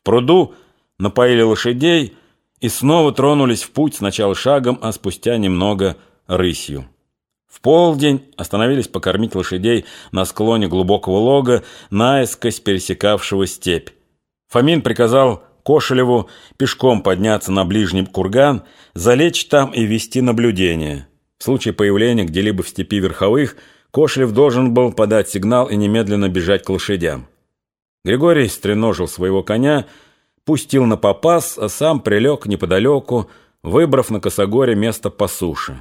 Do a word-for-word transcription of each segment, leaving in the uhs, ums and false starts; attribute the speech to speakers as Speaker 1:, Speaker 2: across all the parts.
Speaker 1: пруду напоили лошадей и снова тронулись в путь, сначала шагом, а спустя немного рысью. В полдень остановились покормить лошадей на склоне глубокого лога, наискось пересекавшего степь. Фомин приказал Кошелеву пешком подняться на ближний курган, залечь там и вести наблюдение. В случае появления где-либо в степи верховых Кошелев должен был подать сигнал и немедленно бежать к лошадям. Григорий стреножил своего коня, пустил на попас, а сам прилег неподалеку, выбрав на косогоре место по суше.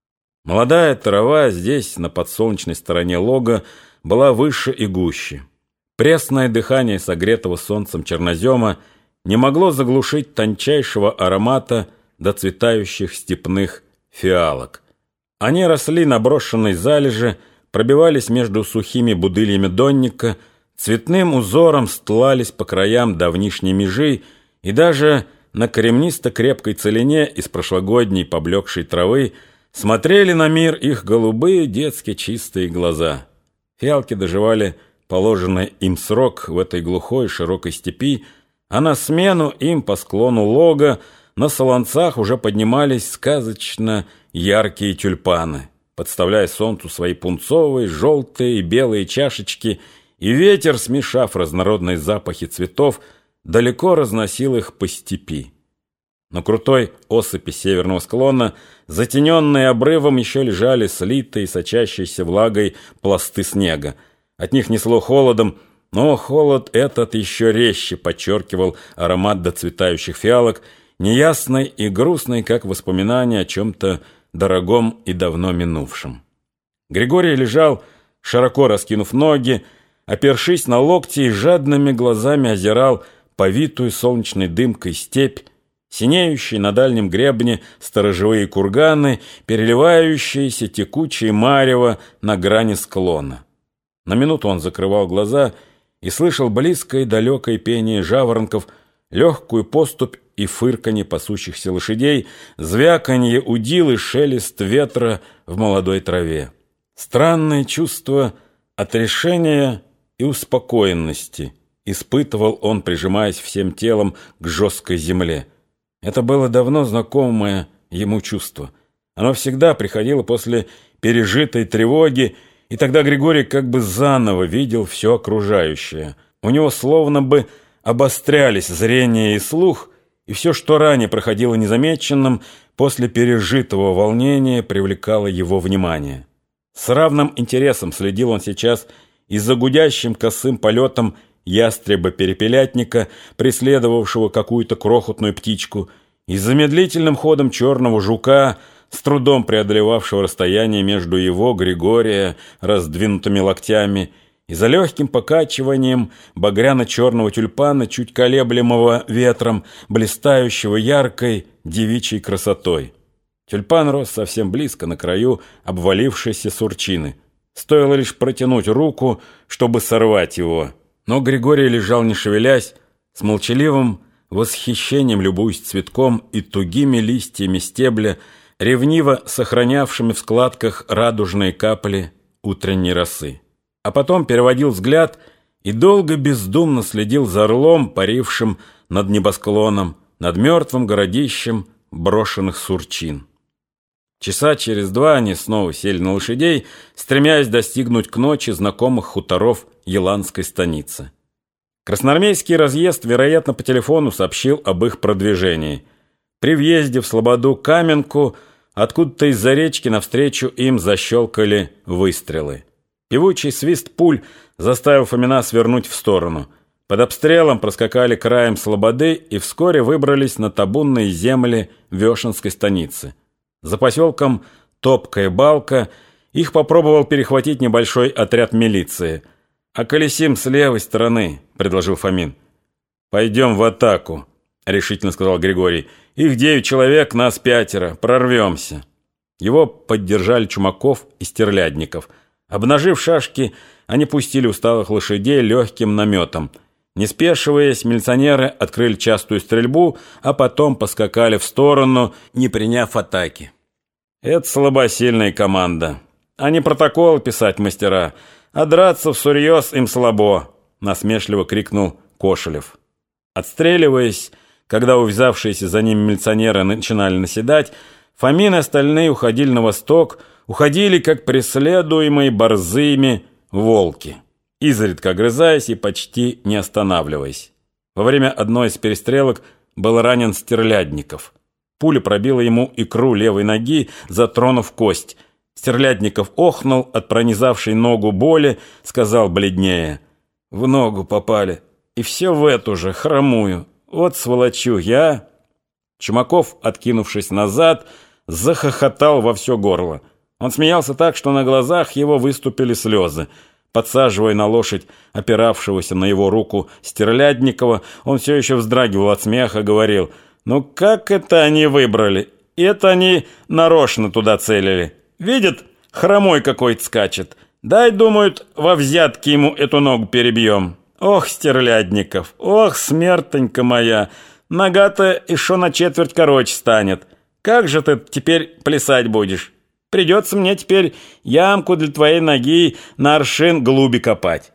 Speaker 1: Молодая трава здесь, на подсолнечной стороне лога, была выше и гуще. Пресное дыхание согретого солнцем чернозема не могло заглушить тончайшего аромата доцветающих степных фиалок. Они росли на брошенной залеже, пробивались между сухими будыльями донника, цветным узором стлались по краям давнишней межи, и даже на кремнисто-крепкой целине из прошлогодней поблекшей травы смотрели на мир их голубые детски чистые глаза. Фиалки доживали положенный им срок в этой глухой широкой степи, а на смену им по склону лога на солонцах уже поднимались сказочно яркие тюльпаны, подставляя солнцу свои пунцовые, желтые и белые чашечки, и ветер, смешав разнородные запахи цветов, далеко разносил их по степи. На крутой осыпи северного склона, затененные обрывом, еще лежали слитые, сочащиеся влагой пласты снега. От них несло холодом, но холод этот еще резче подчеркивал аромат доцветающих фиалок, неясный и грустный, как воспоминание о чем-то дорогом и давно минувшем. Григорий лежал, широко раскинув ноги, опершись на локти, и жадными глазами озирал повитую солнечной дымкой степь, синеющие на дальнем гребне сторожевые курганы, переливающиеся текучие марево на грани склона. На минуту он закрывал глаза и слышал близкое и далекое пение жаворонков, легкую поступь и фырканье пасущихся лошадей, звяканье удил и шелест ветра в молодой траве. Странное чувство отрешения и успокоенности испытывал он, прижимаясь всем телом к жесткой земле. Это было давно знакомое ему чувство. Оно всегда приходило после пережитой тревоги, и тогда Григорий как бы заново видел все окружающее. У него словно бы обострялись зрение и слух, и все, что ранее проходило незамеченным, после пережитого волнения привлекало его внимание. С равным интересом следил он сейчас и за гудящим косым полетом ястреба-перепелятника, преследовавшего какую-то крохотную птичку, и за медлительным ходом черного жука, с трудом преодолевавшего расстояние между его, Григория, раздвинутыми локтями, и за легким покачиванием багряно-черного тюльпана, чуть колеблемого ветром, блистающего яркой девичьей красотой. Тюльпан рос совсем близко, на краю обвалившейся сурчины. Стоило лишь протянуть руку, чтобы сорвать его. Но Григорий лежал не шевелясь, с молчаливым восхищением любуясь цветком и тугими листьями стебля, ревниво сохранявшими в складках радужные капли утренней росы. А потом переводил взгляд и долго бездумно следил за орлом, парившим над небосклоном, над мертвым городищем брошенных сурчин. Часа через два они снова сели на лошадей, стремясь достигнуть к ночи знакомых хуторов Еланской станицы. Красноармейский разъезд, вероятно, по телефону сообщил об их продвижении. При въезде в Слободу Каменку откуда-то из-за речки навстречу им защелкали выстрелы. Певучий свист пуль заставил Фомина свернуть в сторону. Под обстрелом проскакали краем слободы и вскоре выбрались на табунные земли Вешенской станицы. За поселком Топкая Балка их попробовал перехватить небольшой отряд милиции. «Околесим с левой стороны», — предложил Фомин. «Пойдем в атаку», — решительно сказал Григорий. «Их девять человек, нас пятеро. Прорвемся». Его поддержали Чумаков и Стерлядников. Обнажив шашки, они пустили усталых лошадей легким наметом. Не спешиваясь, милиционеры открыли частую стрельбу, а потом поскакали в сторону, не приняв атаки. «Это слабосильная команда. Они протоколы писать мастера, а драться всерьез им слабо», — насмешливо крикнул Кошелев. Отстреливаясь, когда увязавшиеся за ними милиционеры начинали наседать, Фомин и остальные уходили на восток, уходили, как преследуемые борзыми волки, изредка огрызаясь и почти не останавливаясь. Во время одной из перестрелок был ранен Стерлядников. Пуля пробила ему икру левой ноги, затронув кость. Стерлядников охнул от пронизавшей ногу боли, сказал бледнее: «В ногу попали, и все в эту же, хромую. Вот сволочу я!» Чумаков, откинувшись назад, захохотал во все горло. Он смеялся так, что на глазах его выступили слезы. Подсаживая на лошадь опиравшегося на его руку Стерлядникова, он все еще вздрагивал от смеха, говорил: «Ну как это они выбрали? Это они нарочно туда целили. Видят, хромой какой-то скачет. Дай, думают, во взятки ему эту ногу перебьем. Ох, Стерлядников, ох, смертонька моя, нога-то еще на четверть короче станет. Как же ты теперь плясать будешь? Придется мне теперь ямку для твоей ноги на аршин глуби копать».